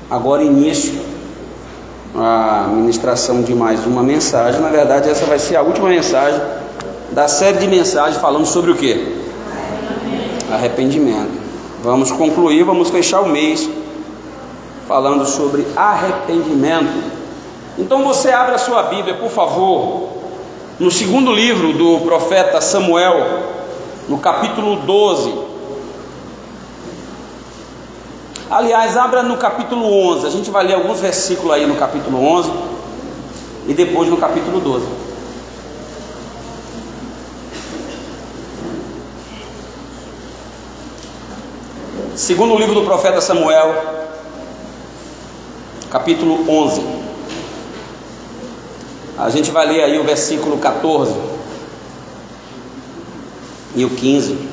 agora início a ministração de mais uma mensagem. Na verdade, essa vai ser a última mensagem da série de mensagens falando sobre o que? Arrependimento. Vamos concluir, vamos fechar o mês falando sobre arrependimento. Então você abre a sua Bíblia, por favor, no segundo livro do profeta Samuel, no capítulo 12. Aliás, abra no capítulo 11. A gente vai ler alguns versículos aí no capítulo 11 e depois no capítulo 12. Segundo livro do profeta Samuel, capítulo 11. A gente vai ler aí o versículo 14 e o 15.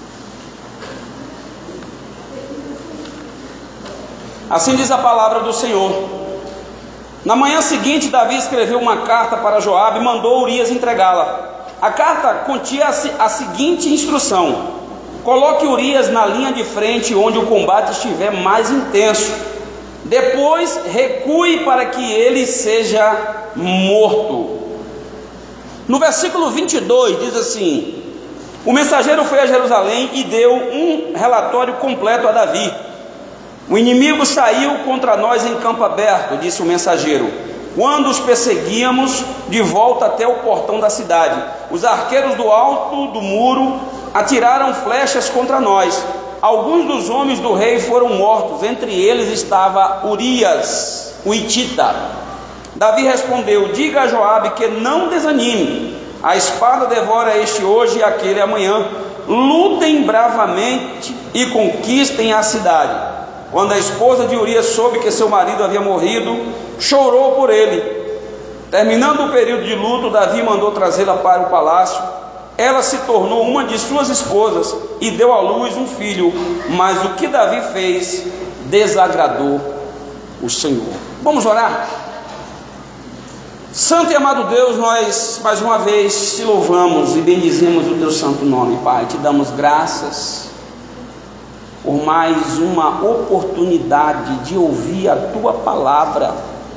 Assim diz a palavra do Senhor. Na manhã seguinte, Davi escreveu uma carta para Joabe e mandou Urias entregá-la. A carta continha a seguinte instrução: coloque Urias na linha de frente onde o combate estiver mais intenso. Depois recue para que ele seja morto. No versículo 22 diz assim: o mensageiro foi a Jerusalém e deu um relatório completo a Davi. O inimigo saiu contra nós em campo aberto, disse o mensageiro, quando os perseguíamos de volta até o portão da cidade. Os arqueiros do alto do muro atiraram flechas contra nós. Alguns dos homens do rei foram mortos, entre eles estava Urias, o hitita. Davi respondeu: diga a Joabe que não desanime, a espada devora este hoje e aquele amanhã. Lutem bravamente e conquistem a cidade. Quando a esposa de Urias soube que seu marido havia morrido, chorou por ele. Terminando o período de luto, Davi mandou trazê-la para o palácio. Ela se tornou uma de suas esposas e deu à luz um filho, mas o que Davi fez desagradou o Senhor. Vamos orar? Santo e amado Deus, nós mais uma vez te louvamos e bendizemos o teu santo nome, Pai. Te damos graças por mais uma oportunidade de ouvir a tua palavra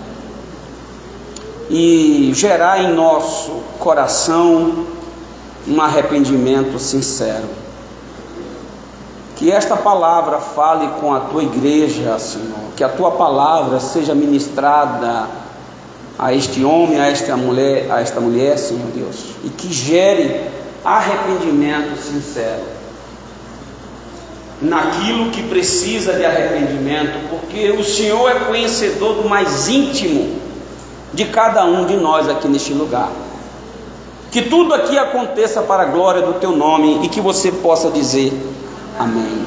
e gerar em nosso coração um arrependimento sincero. Que esta palavra fale com a tua igreja, Senhor, que a tua palavra seja ministrada a este homem, a esta mulher, Senhor Deus, e que gere arrependimento sincero naquilo que precisa de arrependimento, porque o Senhor é conhecedor do mais íntimo de cada um de nós aqui neste lugar. Que tudo aqui aconteça para a glória do teu nome e que você possa dizer amém.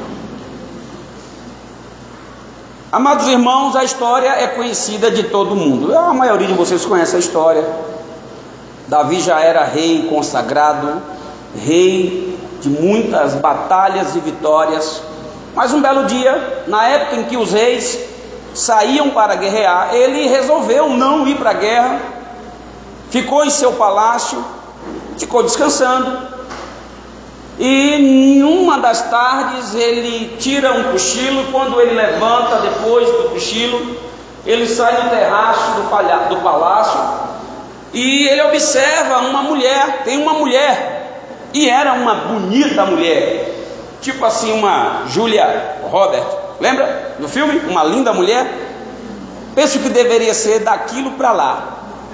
Amados irmãos, a história é conhecida de todo mundo. A maioria de vocês conhece a história. Davi já era rei consagrado, rei de muitas batalhas e vitórias, mas um belo dia, na época em que os reis saíam para guerrear, ele resolveu não ir para a guerra, ficou em seu palácio, ficou descansando, e em uma das tardes ele tira um cochilo. Quando ele levanta depois do cochilo, ele sai no terraço do palácio e ele observa uma mulher. Tem uma mulher, e era uma bonita mulher, tipo assim uma Julia Roberts, lembra do filme? Uma linda mulher. Penso que deveria ser daquilo para lá.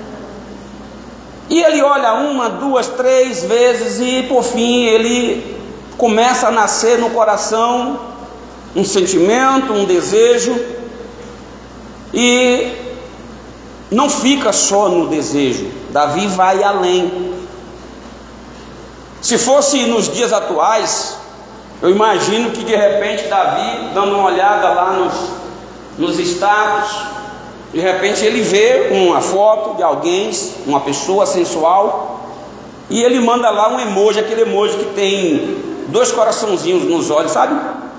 E ele olha uma, duas, três vezes e por fim ele começa a nascer no coração um sentimento, um desejo, e não fica só no desejo. Davi vai além. Se fosse nos dias atuais, eu imagino que de repente Davi, dando uma olhada lá nos status, de repente ele vê uma foto de alguém, uma pessoa sensual, e ele manda lá um emoji, aquele emoji que tem 2 coraçãozinhos nos olhos, sabe?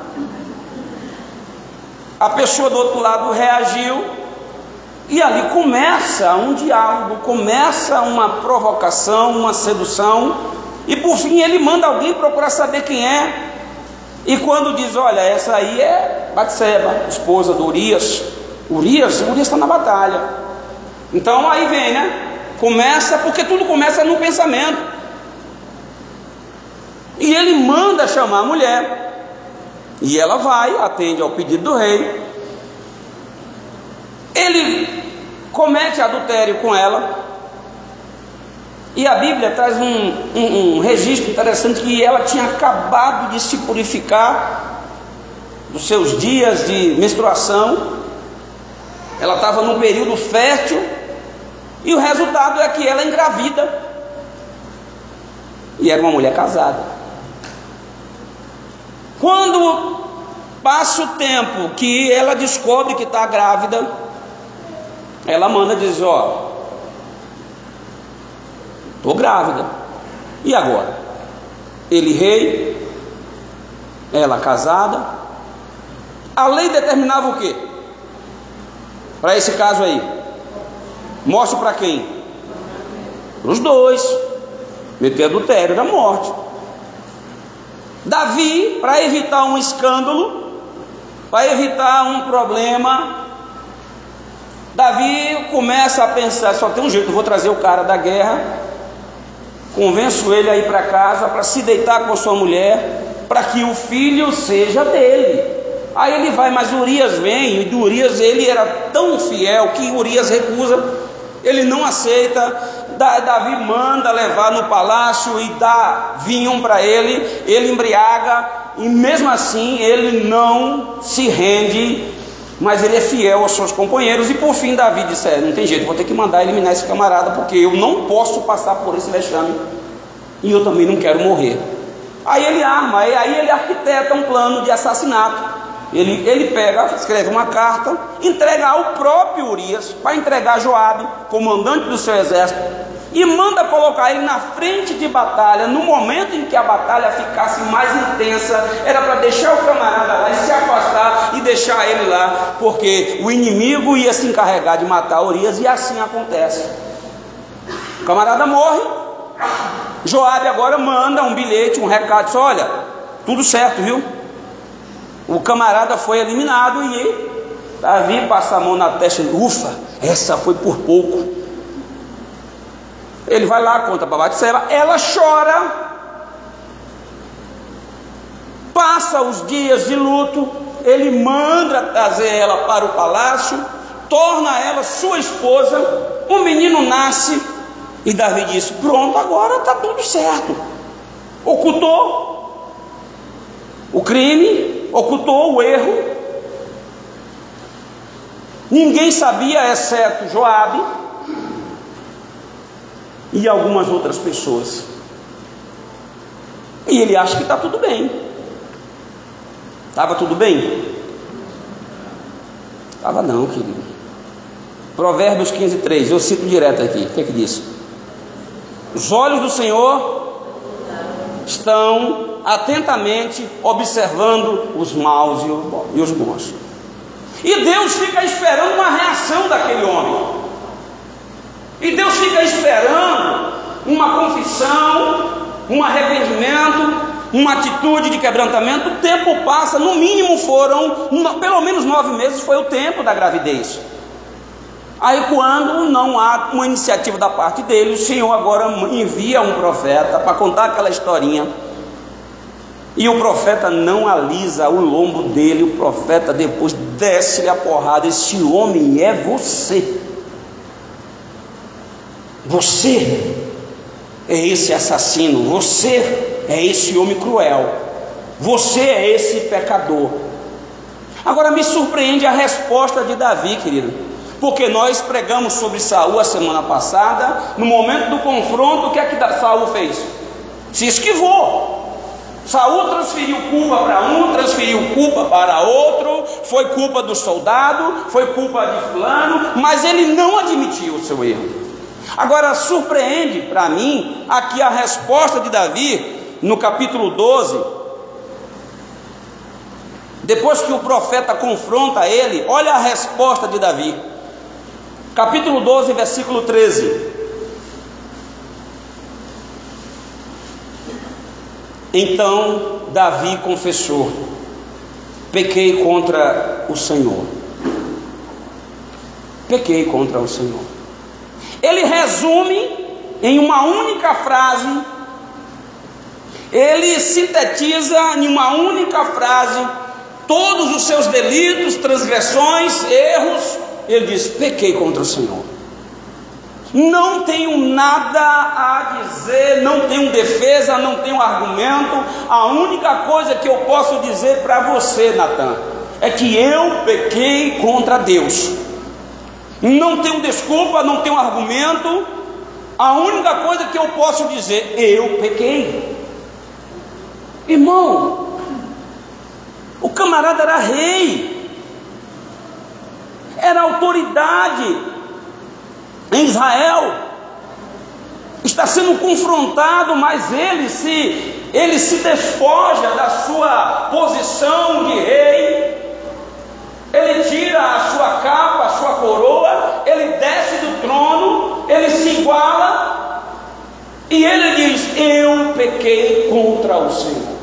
A pessoa do outro lado reagiu, e ali começa um diálogo, começa uma provocação, uma sedução, e por fim ele manda alguém procurar saber quem é. E quando diz, olha, essa aí é Batseba, esposa do Urias. Urias está na batalha. Então aí vem, né? Começa, porque tudo começa no pensamento. E ele manda chamar a mulher. E ela vai, atende ao pedido do rei. Ele comete adultério com ela. E a Bíblia traz um registro interessante, que ela tinha acabado de se purificar dos seus dias de menstruação. Ela estava num período fértil, e o resultado é que ela é engravida, e era uma mulher casada. Quando passa o tempo que ela descobre que está grávida, ela manda dizer, ó, estou grávida, e agora? Ele rei, ela casada. A lei determinava o quê? Para esse caso aí, morte para quem? Para os dois. Meter adultério da morte. Davi, para evitar um escândalo, para evitar um problema, Davi começa a pensar, só tem um jeito, eu vou trazer o cara da guerra, convenço ele a ir para casa, para se deitar com sua mulher, para que o filho seja dele. Aí ele vai, mas Urias vem, e Urias ele era tão fiel que Urias recusa, ele não aceita. Davi manda levar no palácio e dá vinho para ele embriaga, e mesmo assim ele não se rende, mas ele é fiel aos seus companheiros. E por fim Davi disse, não tem jeito, vou ter que mandar eliminar esse camarada, porque eu não posso passar por esse vexame, e eu também não quero morrer. Aí ele arma, aí ele arquiteta um plano de assassinato. Ele pega, escreve uma carta, entrega ao próprio Urias, para entregar a Joabe, comandante do seu exército, e manda colocar ele na frente de batalha. No momento em que a batalha ficasse mais intensa, era para deixar o camarada lá e se afastar e deixar ele lá, porque o inimigo ia se encarregar de matar Urias. E assim acontece. O camarada morre. Joabe agora manda um bilhete, um recado, diz, olha, tudo certo, viu? O camarada foi eliminado. E Davi passa a mão na testa e ufa, essa foi por pouco. Ele vai lá, conta para Batseba, ela chora, passa os dias de luto, ele manda trazer ela para o palácio, torna ela sua esposa, o menino nasce, e Davi diz, pronto, agora está tudo certo. Ocultou o crime, ocultou o erro, ninguém sabia, exceto Joabe e algumas outras pessoas. E ele acha que está tudo bem. Estava tudo bem? Estava não, querido. Provérbios 15:3, eu cito direto aqui. O que é que diz? Os olhos do Senhor estão atentamente observando os maus e os bons. E Deus fica esperando uma reação daquele homem. E Deus fica esperando uma confissão, um arrependimento, uma atitude de quebrantamento. O tempo passa, no mínimo foram, pelo menos 9 meses foi o tempo da gravidez. Aí quando não há uma iniciativa da parte dele, o Senhor agora envia um profeta para contar aquela historinha. E o profeta não alisa o lombo dele, o profeta depois desce-lhe a porrada. Esse homem é você. Você é esse assassino, você é esse homem cruel, você é esse pecador. Agora me surpreende a resposta de Davi, querido, porque nós pregamos sobre Saul a semana passada. No momento do confronto, o que é que Saul fez? Se esquivou. Saul transferiu culpa para um, transferiu culpa para outro, foi culpa do soldado, foi culpa de fulano, mas ele não admitiu o seu erro. Agora surpreende para mim aqui a resposta de Davi no capítulo 12. Depois que o profeta confronta ele, olha a resposta de Davi. Capítulo 12, versículo 13. Então Davi confessou: pequei contra o Senhor. Pequei contra o Senhor. Ele resume em uma única frase, ele sintetiza em uma única frase todos os seus delitos, transgressões, erros. Ele diz: pequei contra o Senhor. Não tenho nada a dizer, não tenho defesa, não tenho argumento. A única coisa que eu posso dizer para você, Natan, é que eu pequei contra Deus. Não tenho desculpa, não tenho argumento. A única coisa que eu posso dizer: eu pequei. Irmão, o camarada era rei, era autoridade em Israel, está sendo confrontado, mas ele se despoja da sua posição de rei. Ele tira a sua capa, a sua coroa, ele desce do trono, ele se iguala e ele diz: eu pequei contra o Senhor.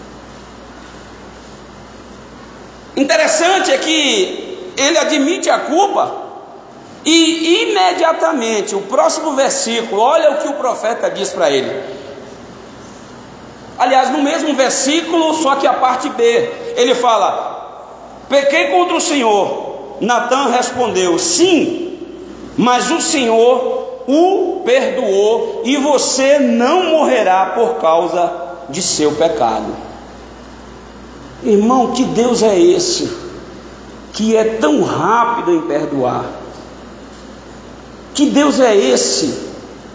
Interessante é que ele admite a culpa e imediatamente, o próximo versículo, olha o que o profeta diz para ele. Aliás, no mesmo versículo, só que a parte B, ele fala: pequei contra o Senhor. Natan respondeu: sim, mas o Senhor o perdoou e você não morrerá por causa de seu pecado. Irmão, que Deus é esse que é tão rápido em perdoar? Que Deus é esse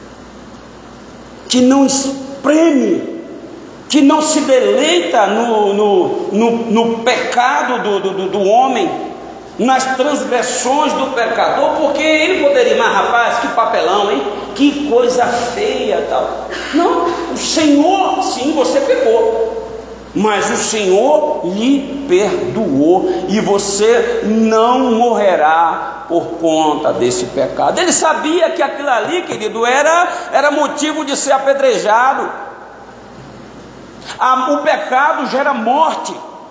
que não espreme, que não se deleita no pecado do homem, nas transgressões do pecador? Porque ele poderia, mas rapaz, que papelão, hein? Que coisa feia, tal. Não, o Senhor, sim, você pecou, mas o Senhor lhe perdoou e você não morrerá por conta desse pecado. Ele sabia que aquilo ali, querido, era motivo de ser apedrejado. O pecado gera morte.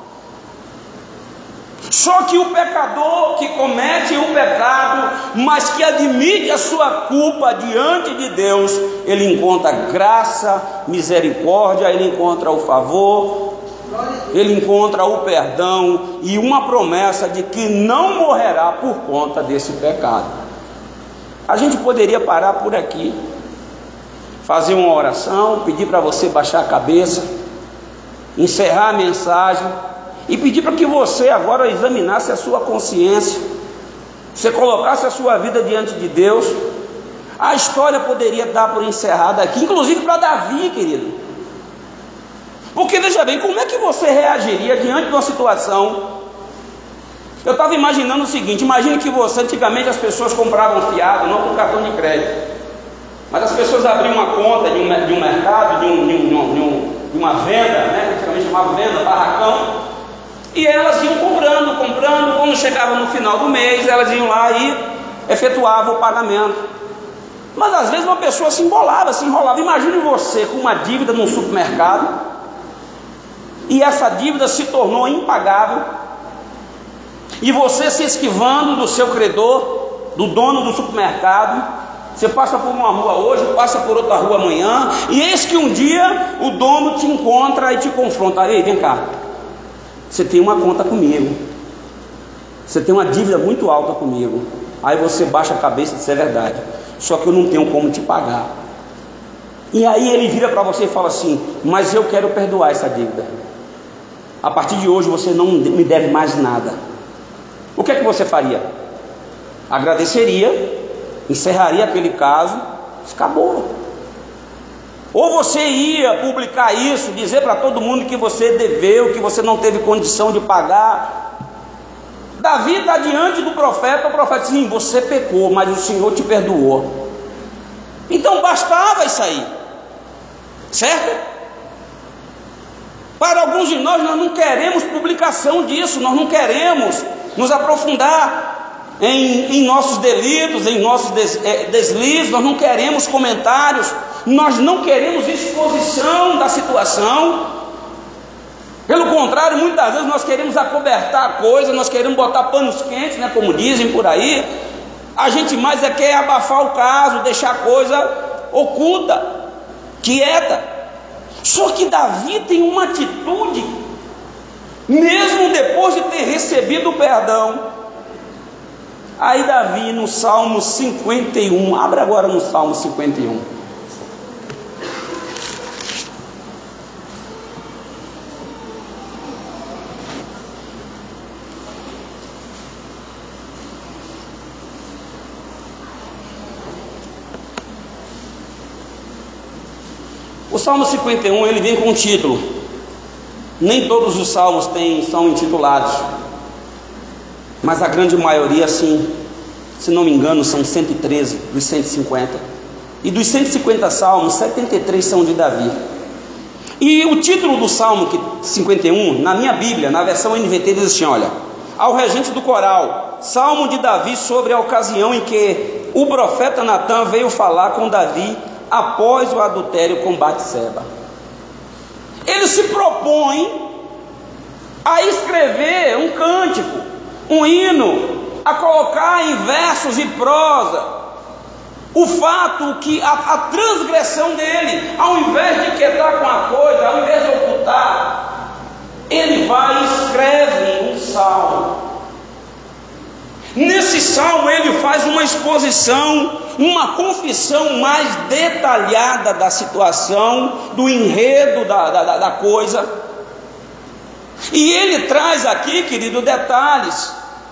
Só que o pecador que comete o pecado, mas que admite a sua culpa diante de Deus, ele encontra graça, misericórdia, ele encontra o favor, ele encontra o perdão e uma promessa de que não morrerá por conta desse pecado. A gente poderia parar por aqui, fazer uma oração, pedir para você baixar a cabeça, encerrar a mensagem e pedir para que você agora examinasse a sua consciência, você colocasse a sua vida diante de Deus. A história poderia dar por encerrada aqui, inclusive para Davi, querido. Porque veja bem, como é que você reagiria diante de uma situação? Eu estava imaginando o seguinte: imagine que você, antigamente as pessoas compravam fiado, não com cartão de crédito, mas as pessoas abriam uma conta de um mercado, de uma venda, né, que antigamente chamava venda, barracão, e elas iam comprando, quando chegava no final do mês, elas iam lá e efetuavam o pagamento. Mas às vezes uma pessoa se embolava, se enrolava. Imagine você com uma dívida num supermercado, e essa dívida se tornou impagável, e você se esquivando do seu credor, do dono do supermercado. Você passa por uma rua hoje, passa por outra rua amanhã, e eis que um dia o dono te encontra e te confronta: ei, vem cá, você tem uma conta comigo, você tem uma dívida muito alta comigo. Aí você baixa a cabeça e diz: é verdade, só que eu não tenho como te pagar. E aí ele vira para você e fala assim: mas eu quero perdoar essa dívida, a partir de hoje você não me deve mais nada. O que é que você faria? Agradeceria, encerraria aquele caso, acabou. Ou você ia publicar isso, dizer para todo mundo que você deveu, que você não teve condição de pagar. Davi está diante do profeta, o profeta diz: sim, você pecou, mas o Senhor te perdoou. Então bastava isso aí, certo? Para alguns de nós não queremos publicação disso, nós não queremos nos aprofundar. em nossos delitos, em nossos deslizes, nós não queremos comentários, nós não queremos exposição da situação. Pelo contrário, muitas vezes nós queremos acobertar a coisa, nós queremos botar panos quentes, né, como dizem por aí. A gente mais quer abafar o caso, deixar a coisa oculta, quieta. Só que Davi tem uma atitude, mesmo depois de ter recebido o perdão. Aí Davi, no Salmo 51, abre agora no Salmo 51. O Salmo 51, ele vem com um título. Nem todos os salmos são intitulados, mas a grande maioria sim. Se não me engano, são 113 dos 150. E dos 150 salmos, 73 são de Davi. E o título do Salmo 51, na minha Bíblia, na versão NVT, diz assim: olha, ao regente do coral, Salmo de Davi sobre a ocasião em que o profeta Natã veio falar com Davi após o adultério com Batseba. Ele se propõe a escrever um cântico, um hino, a colocar em versos e prosa o fato que a transgressão dele, ao invés de quietar com a coisa, ao invés de ocultar, ele vai e escreve um salmo. Nesse salmo ele faz uma exposição, uma confissão mais detalhada da situação, do enredo da coisa. E ele traz aqui, querido, detalhes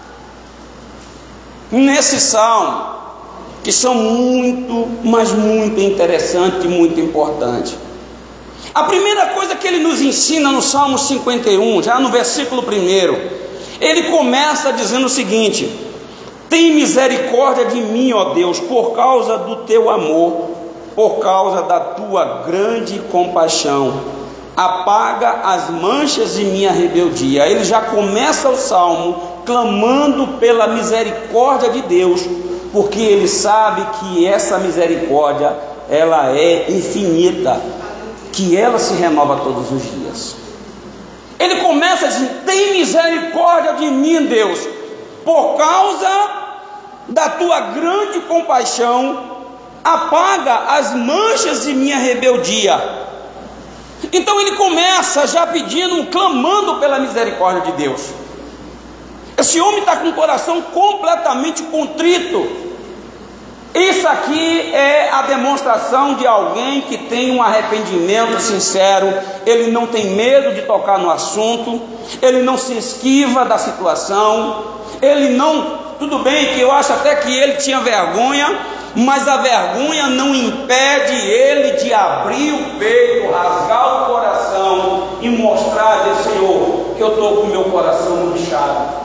nesse salmo, que são muito, mas muito interessantes e muito importantes. A primeira coisa que ele nos ensina no Salmo 51, já no versículo 1, ele começa dizendo o seguinte: tem misericórdia de mim, ó Deus, por causa do teu amor, por causa da tua grande compaixão, apaga as manchas de minha rebeldia. Ele já começa o salmo clamando pela misericórdia de Deus, porque ele sabe que essa misericórdia, ela é infinita, que ela se renova todos os dias. Ele começa dizendo: tem misericórdia de mim, Deus, por causa da tua grande compaixão, apaga as manchas de minha rebeldia. Então ele começa já pedindo, clamando pela misericórdia de Deus. Esse homem está com o coração completamente contrito. Isso aqui é a demonstração de alguém que tem um arrependimento sincero. Ele não tem medo de tocar no assunto, ele não se esquiva da situação, ele não, tudo bem que eu acho até que ele tinha vergonha, mas a vergonha não impede ele de abrir o peito, rasgar o coração e mostrar a Senhor que eu estou com o meu coração inchado.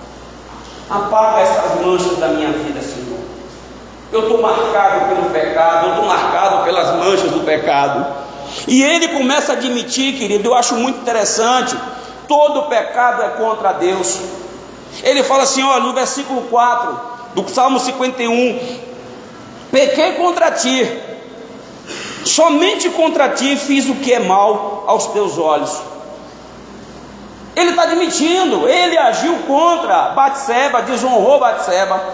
Apaga essas manchas da minha vida, Senhor. Eu estou marcado pelo pecado, eu estou marcado pelas manchas do pecado. E ele começa a admitir, querido, eu acho muito interessante, todo pecado é contra Deus. Ele fala assim, olha, no versículo 4 do Salmo 51, pequei contra ti, somente contra ti fiz o que é mal aos teus olhos. Ele está admitindo, ele agiu contra Batseba, desonrou Batseba,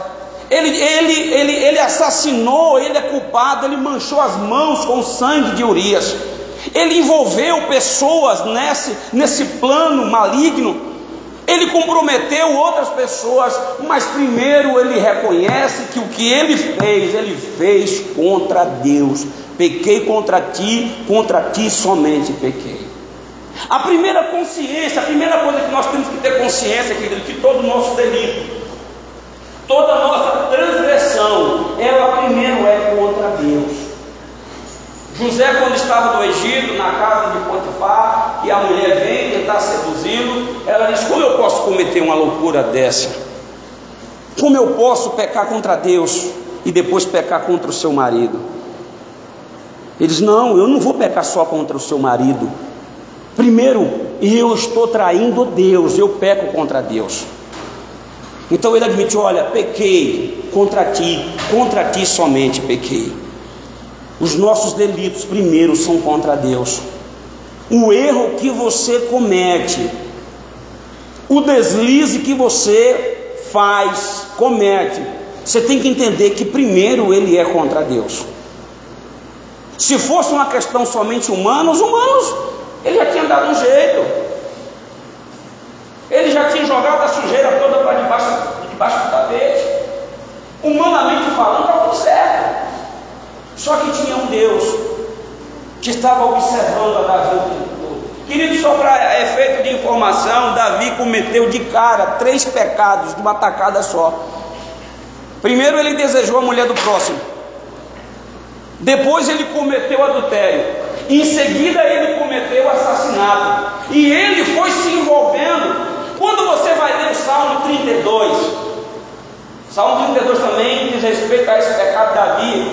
ele assassinou, ele é culpado, ele manchou as mãos com o sangue de Urias, ele envolveu pessoas nesse plano maligno, ele comprometeu outras pessoas, mas primeiro ele reconhece que o que ele fez contra Deus. Pequei contra ti somente pequei. A primeira consciência, a primeira coisa que nós temos que ter consciência, querido, que todo o nosso delito, toda a nossa transgressão, ela primeiro é contra Deus. José, quando estava no Egito, na casa de Potifar, e a mulher vem tentar seduzi-lo, ela diz: como eu posso cometer uma loucura dessa? Como eu posso pecar contra Deus e depois pecar contra o seu marido? Ele diz: não, eu não vou pecar só contra o seu marido. Primeiro, eu estou traindo Deus, eu peco contra Deus. Então ele admite: olha, pequei contra ti somente pequei. Os nossos delitos primeiro são contra Deus. O erro que você comete, o deslize que você comete, você tem que entender que primeiro ele é contra Deus. Se fosse uma questão somente humana, os humanos, ele já tinha dado um jeito, ele já tinha jogado a sujeira toda para debaixo do tapete. Humanamente falando, estava tudo certo. Só que tinha um Deus que estava observando a Davi o tempo todo. Querido, só para efeito de informação, Davi cometeu de cara 3 pecados de uma tacada só. Primeiro, ele desejou a mulher do próximo. Depois ele cometeu adultério. Em seguida ele cometeu assassinato. E ele foi se envolvendo. Quando você vai ler o Salmo 32, Salmo 32 também diz respeito a esse pecado de Davi.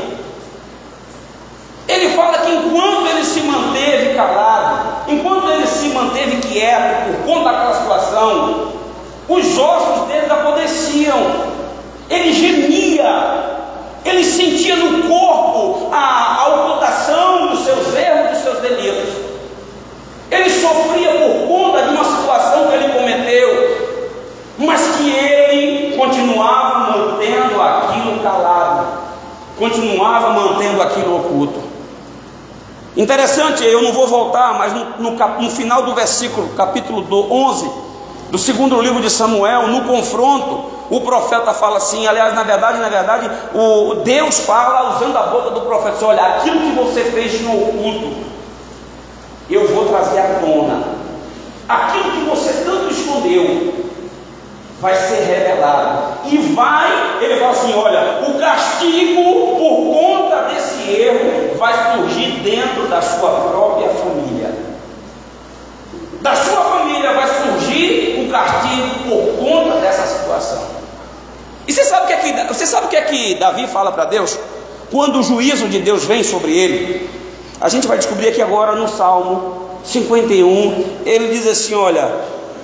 Ele fala que enquanto ele se manteve calado, enquanto ele se manteve quieto por conta daquela situação, os ossos dele apodreciam. Ele gemia. Ele sentia no corpo a ocultação dos seus erros, dos seus delitos. Ele sofria por conta de uma situação que ele cometeu, mas que ele continuava mantendo aquilo calado, continuava mantendo aquilo oculto. Interessante, eu não vou voltar, mas no final do versículo, capítulo 11, do segundo livro de Samuel, no confronto, o profeta fala assim, aliás, na verdade, o Deus fala usando a boca do profeta: olha, aquilo que você fez no oculto, eu vou trazer à tona. Aquilo que você tanto escondeu vai ser revelado. E ele fala assim: olha, o castigo por conta desse erro vai surgir dentro da sua própria família. Da sua família vai surgir o castigo por conta dessa situação. E você sabe o que é que Davi fala para Deus? Quando o juízo de Deus vem sobre ele, a gente vai descobrir aqui agora no Salmo 51, ele diz assim, olha,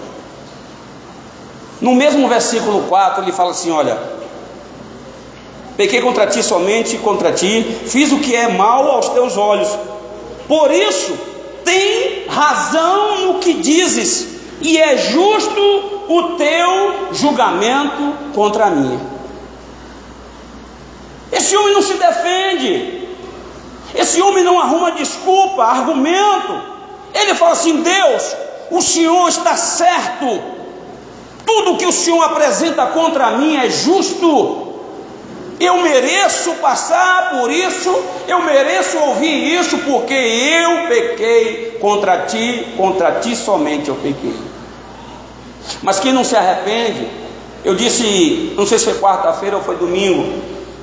no mesmo versículo 4, ele fala assim, olha, pequei contra ti somente, contra ti, fiz o que é mal aos teus olhos, por isso, tem razão no que dizes, e é justo o teu julgamento contra mim. Esse homem não se defende, esse homem não arruma desculpa, argumento. Ele fala assim: Deus, o Senhor está certo, tudo que o Senhor apresenta contra mim é justo. Eu mereço passar por isso, eu mereço ouvir isso, porque eu pequei contra ti somente eu pequei. Mas quem não se arrepende, eu disse, não sei se foi quarta-feira ou foi domingo,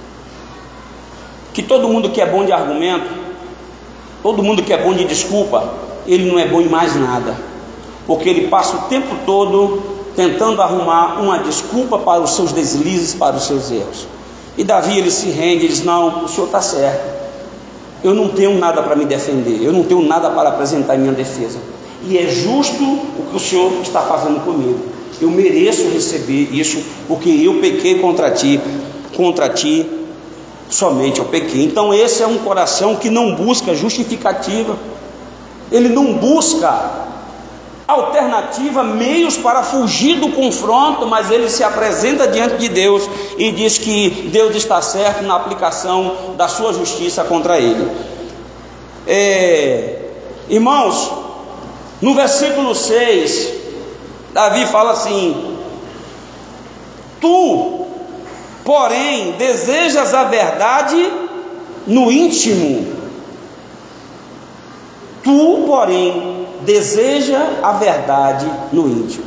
que todo mundo que é bom de argumento, todo mundo que é bom de desculpa, ele não é bom em mais nada, porque ele passa o tempo todo tentando arrumar uma desculpa para os seus deslizes, para os seus erros. E Davi, ele se rende, ele diz: não, o Senhor está certo, eu não tenho nada para me defender, eu não tenho nada para apresentar em minha defesa, e é justo o que o Senhor está fazendo comigo, eu mereço receber isso, porque eu pequei contra ti somente eu pequei. Então esse é um coração que não busca justificativa, ele não busca alternativa, meios para fugir do confronto, mas ele se apresenta diante de Deus e diz que Deus está certo na aplicação da sua justiça contra ele. Irmãos, no versículo 6, Davi fala assim: tu, porém, desejas a verdade no íntimo. Tu, porém, deseja a verdade no íntimo.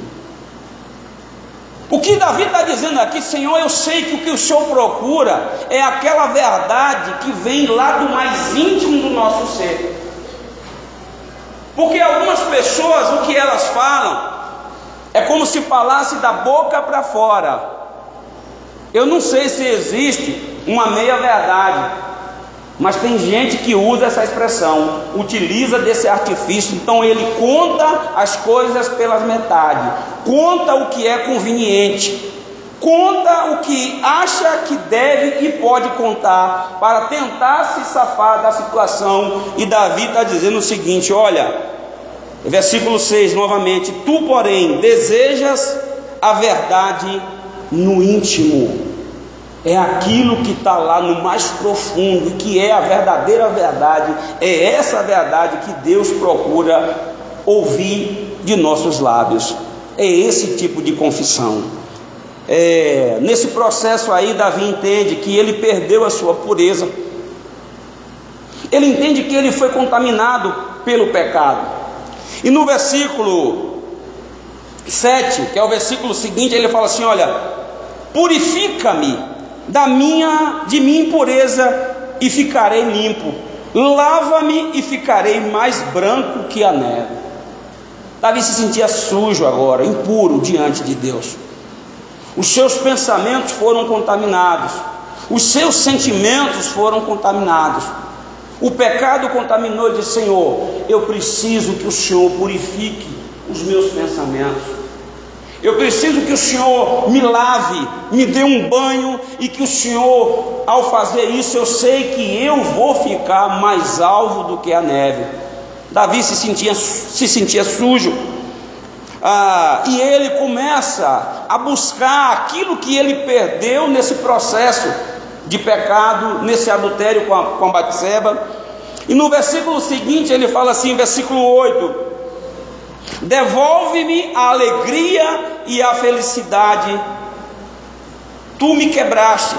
O que Davi está dizendo aqui: Senhor, eu sei que o que o Senhor procura é aquela verdade que vem lá do mais íntimo do nosso ser. Porque algumas pessoas, o que elas falam é como se falasse da boca para fora. Eu não sei se existe uma meia verdade, mas tem gente que usa essa expressão, utiliza desse artifício. Então ele conta as coisas pelas metades, conta o que é conveniente. conta o que acha que deve e pode contar para tentar se safar da situação. E Davi está dizendo o seguinte, olha, versículo 6 novamente: tu porém desejas a verdade no íntimo. É aquilo que está lá no mais profundo, que é a verdadeira verdade. É essa verdade que Deus procura ouvir de nossos lábios. É esse tipo de confissão. Nesse processo aí, Davi entende que ele perdeu a sua pureza. Ele entende que ele foi contaminado pelo pecado. E no versículo 7, que é o versículo seguinte, ele fala assim, olha: purifica-me de minha impureza e ficarei limpo, lava-me e ficarei mais branco que a neve. Davi se sentia sujo agora, impuro diante de Deus. Os seus pensamentos foram contaminados, os seus sentimentos foram contaminados. O pecado contaminou. Ele disse: Senhor, eu preciso que o Senhor purifique os meus pensamentos. Eu preciso que o Senhor me lave, me dê um banho, e que o Senhor, ao fazer isso, eu sei que eu vou ficar mais alvo do que a neve. Davi se sentia sujo, e ele começa a buscar aquilo que ele perdeu nesse processo de pecado, nesse adultério com a Batseba. E no versículo seguinte ele fala assim, versículo 8: devolve-me a alegria e a felicidade, tu me quebraste,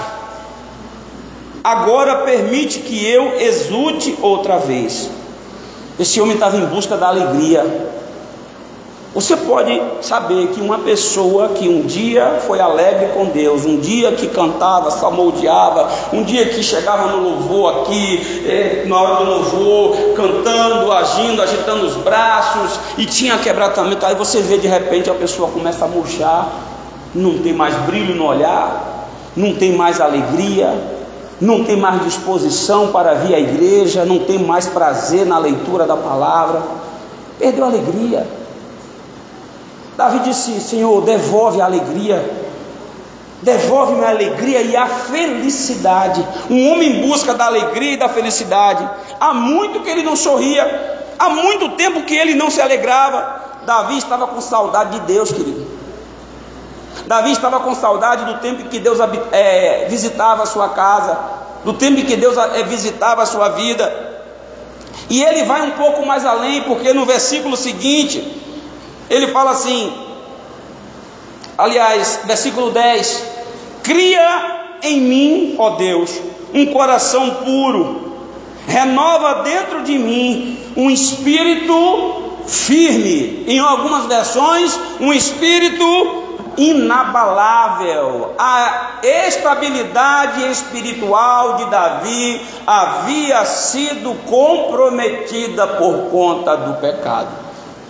agora permite que eu exulte outra vez. Esse homem estava em busca da alegria. Você pode saber que uma pessoa que um dia foi alegre com Deus, um dia que cantava, salmodiava, um dia que chegava no louvor aqui, na hora do louvor, cantando, agindo, agitando os braços, e tinha quebrantamento, aí você vê de repente a pessoa começa a murchar, não tem mais brilho no olhar, não tem mais alegria, não tem mais disposição para vir à igreja, não tem mais prazer na leitura da palavra, perdeu a alegria. Davi disse: Senhor, devolve a alegria, devolve-me a alegria e a felicidade. Um homem em busca da alegria e da felicidade. Há muito que ele não sorria, há muito tempo que ele não se alegrava. Davi estava com saudade de Deus, querido. Davi estava com saudade do tempo em que Deus visitava a sua casa, do tempo em que Deus visitava a sua vida. E ele vai um pouco mais além, porque no versículo seguinte ele fala assim, aliás, versículo 10: cria em mim, ó Deus, um coração puro, renova dentro de mim um espírito firme. Em algumas versões, um espírito inabalável. A estabilidade espiritual de Davi havia sido comprometida por conta do pecado.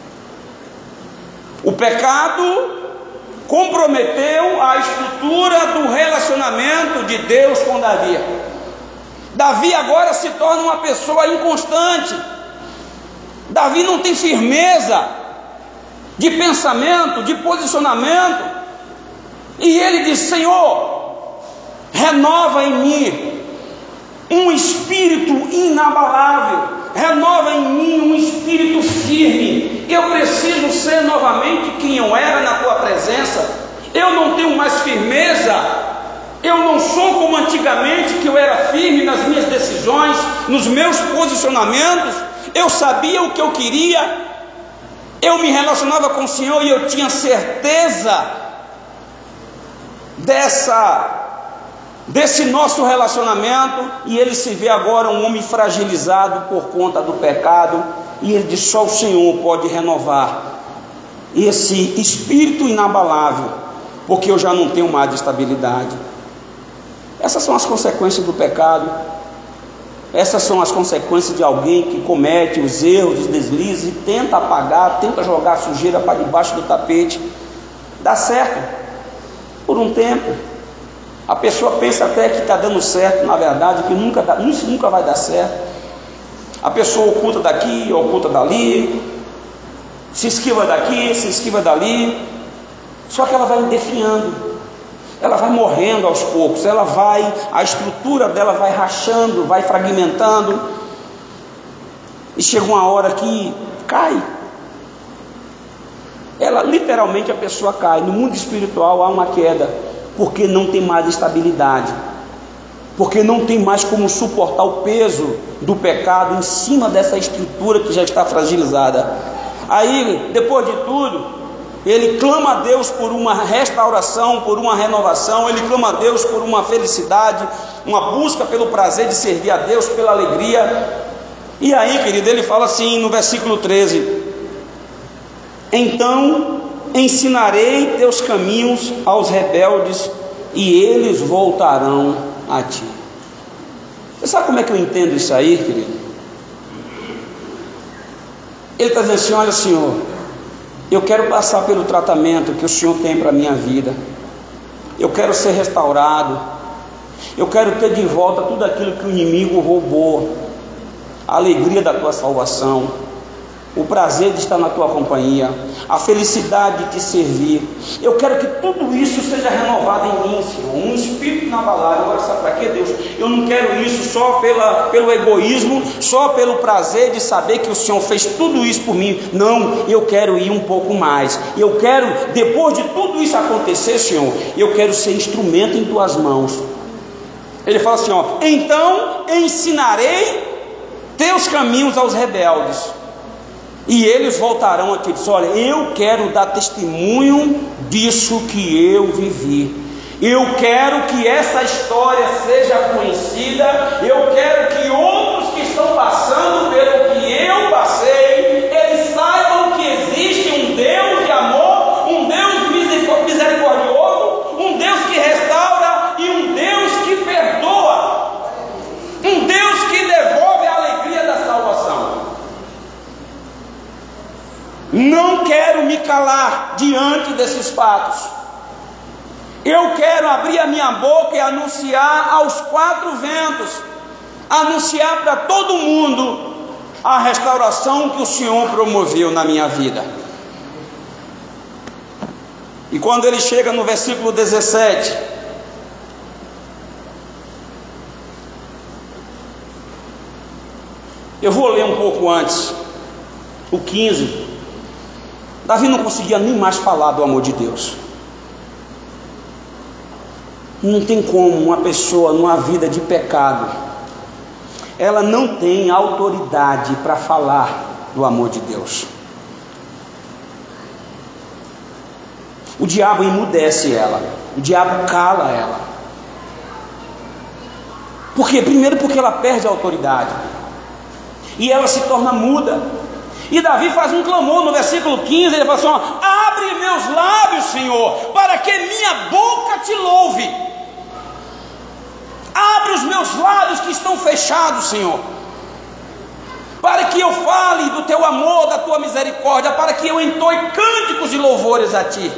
O pecado comprometeu a estrutura do relacionamento de Deus com Davi. Davi agora se torna uma pessoa inconstante. Davi não tem firmeza de pensamento, de posicionamento. E ele diz: Senhor, renova em mim um espírito inabalável, renova em mim um espírito firme. Eu preciso ser novamente quem eu era na tua presença. Eu não tenho mais firmeza, eu não sou como antigamente, que eu era firme nas minhas decisões, nos meus posicionamentos. Eu sabia o que eu queria, eu me relacionava com o Senhor e eu tinha certeza desse nosso relacionamento. E ele se vê agora um homem fragilizado por conta do pecado, e ele diz: só o Senhor pode renovar esse espírito inabalável, porque eu já não tenho mais de estabilidade. Essas são as consequências do pecado. Essas são as consequências de alguém que comete os erros, os deslizes, e tenta apagar, tenta jogar a sujeira para debaixo do tapete. Dá certo por um tempo, a pessoa pensa até que está dando certo, na verdade que isso nunca vai dar certo. A pessoa oculta daqui, oculta dali, se esquiva daqui, se esquiva dali, só que ela vai definhando, ela vai morrendo aos poucos, a estrutura dela vai rachando, vai fragmentando, e chega uma hora que cai. Literalmente a pessoa cai. No mundo espiritual há uma queda, porque não tem mais estabilidade, porque não tem mais como suportar o peso do pecado em cima dessa estrutura que já está fragilizada. Aí, depois de tudo, ele clama a Deus por uma restauração, por uma renovação, ele clama a Deus por uma felicidade, uma busca pelo prazer de servir a Deus, pela alegria. E aí, querido, ele fala assim no versículo 13: então ensinarei teus caminhos aos rebeldes, e eles voltarão a ti. Você sabe como é que eu entendo isso aí, querido? Ele está dizendo assim: olha, Senhor, eu quero passar pelo tratamento que o Senhor tem para a minha vida, eu quero ser restaurado, eu quero ter de volta tudo aquilo que o inimigo roubou, a alegria da tua salvação, o prazer de estar na tua companhia, a felicidade de te servir. Eu quero que tudo isso seja renovado em mim, Senhor, um espírito inabalável. Agora sabe para quê, Deus? Eu não quero isso só pelo egoísmo, só pelo prazer de saber que o Senhor fez tudo isso por mim. Não, eu quero ir um pouco mais. Eu quero, depois de tudo isso acontecer, Senhor, eu quero ser instrumento em tuas mãos. Ele fala assim, ó: então ensinarei teus caminhos aos rebeldes, e eles voltarão a ti. Diz: olha, eu quero dar testemunho disso que eu vivi, eu quero que essa história seja conhecida, eu quero que outros que estão passando pelo que eu passei, eles saibam que existe um Deus de amor, um Deus misericordioso, um Deus que restaura e um Deus que perdoa, um Deus que devolve a alegria da salvação. Não quero me calar diante desses fatos. Eu quero abrir a minha boca e anunciar aos quatro ventos, anunciar para todo mundo a restauração que o Senhor promoveu na minha vida. E quando ele chega no versículo 17, eu vou ler um pouco antes, o 15. Davi não conseguia nem mais falar do amor de Deus. Não tem como uma pessoa numa vida de pecado, ela não tem autoridade para falar do amor de Deus. O diabo emudece ela, o diabo cala ela. Por quê? Primeiro porque ela perde a autoridade e ela se torna muda. E Davi faz um clamor no versículo 15, ele fala assim, ó: abre meus lábios, Senhor, para que minha boca te louve. Abre os meus lábios que estão fechados, Senhor, para que eu fale do teu amor, da tua misericórdia, para que eu entoe cânticos e louvores a ti.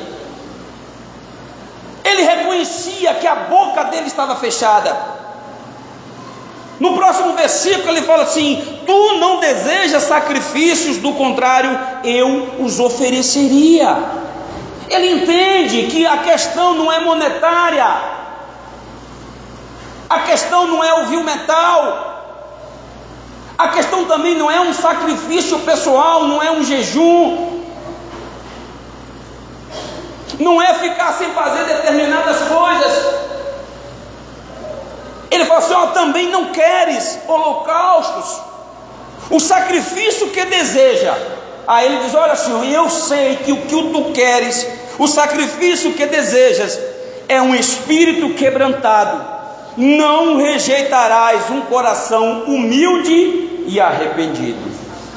Ele reconhecia que a boca dele estava fechada. No próximo versículo ele fala assim: tu não desejas sacrifícios, do contrário eu os ofereceria. Ele entende que a questão não é monetária, a questão não é o vil metal, a questão também não é um sacrifício pessoal, não é um jejum, não é ficar sem fazer determinadas coisas. Ele fala assim, ó: também não queres holocaustos, o sacrifício que deseja. Aí ele diz: olha, Senhor, eu sei que o que tu queres, o sacrifício que desejas, é um espírito quebrantado. Não rejeitarás um coração humilde e arrependido.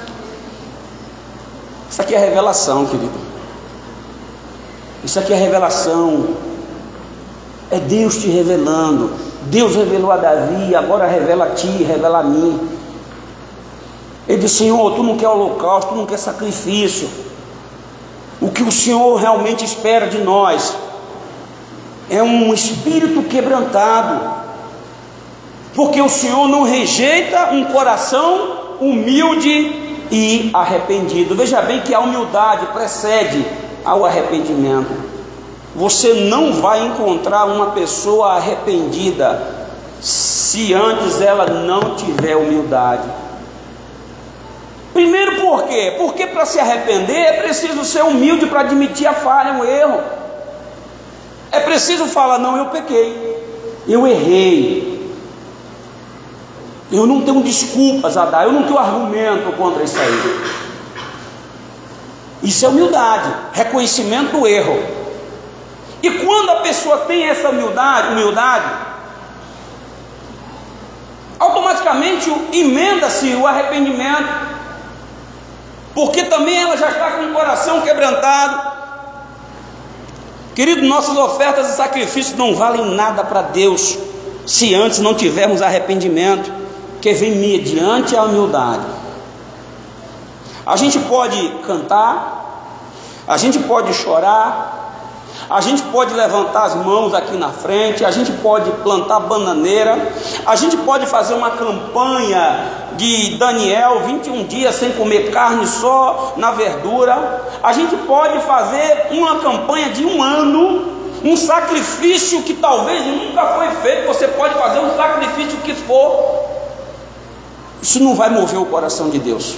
Isso aqui é revelação, querido. Isso aqui é revelação. É Deus te revelando. Deus revelou a Davi, agora revela a ti, revela a mim. Ele disse: Senhor, tu não quer holocausto, tu não quer sacrifício. O que o Senhor realmente espera de nós é um espírito quebrantado, porque o Senhor não rejeita um coração humilde e arrependido. Veja bem que a humildade precede ao arrependimento. você não vai encontrar uma pessoa arrependida se antes ela não tiver humildade. Primeiro, por quê? Porque para se arrepender é preciso ser humilde para admitir a falha, o erro. É preciso falar: não, eu pequei, eu errei, eu não tenho desculpas a dar, eu não tenho argumento contra isso aí. Isso é humildade, reconhecimento do erro. E quando a pessoa tem essa humildade, automaticamente emenda-se o arrependimento, porque também ela já está com o coração quebrantado. Querido, nossas ofertas e sacrifícios não valem nada para Deus se antes não tivermos arrependimento, que vem mediante a humildade. A gente pode cantar, a gente pode chorar, a gente pode levantar as mãos aqui na frente, a gente pode plantar bananeira, a gente pode fazer uma campanha de Daniel, 21 dias sem comer carne, só na verdura. A gente pode fazer uma campanha de 1 ano, um sacrifício que talvez nunca foi feito. Você pode fazer um sacrifício que for, isso não vai mover o coração de Deus.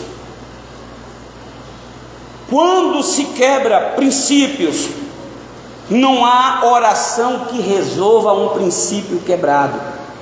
Quando se quebra princípios, não há oração que resolva um princípio quebrado.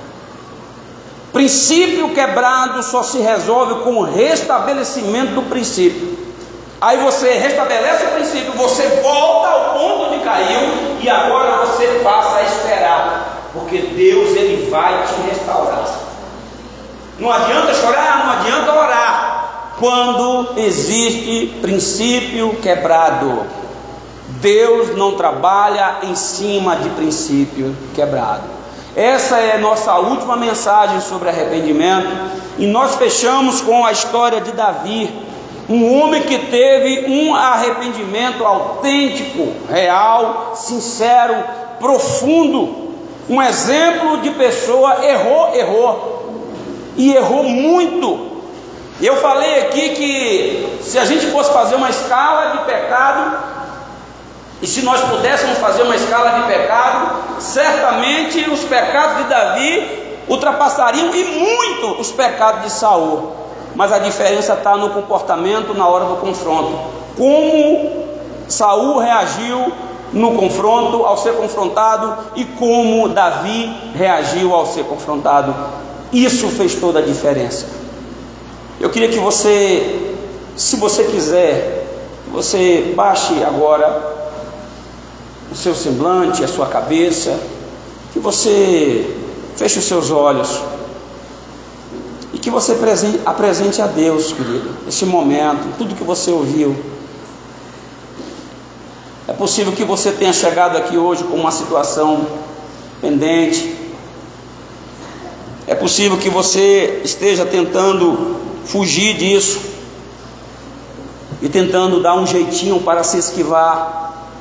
Princípio quebrado só se resolve com o restabelecimento do princípio. Aí você restabelece o princípio, você volta ao ponto onde caiu, e agora você passa a esperar, porque Deus, Ele vai te restaurar. Não adianta chorar, não adianta orar quando existe princípio quebrado. Deus não trabalha em cima de princípio quebrado. Essa é a nossa última mensagem sobre arrependimento, e nós fechamos com a história de Davi, um homem que teve um arrependimento autêntico, real, sincero, profundo, um exemplo de pessoa. Errou muito. Eu falei aqui que se a gente fosse fazer uma escala de pecado, e se nós pudéssemos fazer uma escala de pecado, certamente os pecados de Davi ultrapassariam e muito os pecados de Saul. Mas a diferença está no comportamento na hora do confronto. Como Saul reagiu no confronto, ao ser confrontado, e como Davi reagiu ao ser confrontado. Isso fez toda a diferença. Eu queria que você, se você quiser, você baixe agora o seu semblante, a sua cabeça, que você feche os seus olhos e que você apresente a Deus, querido, esse momento, tudo que você ouviu. É possível que você tenha chegado aqui hoje com uma situação pendente, é possível que você esteja tentando fugir disso e tentando dar um jeitinho para se esquivar.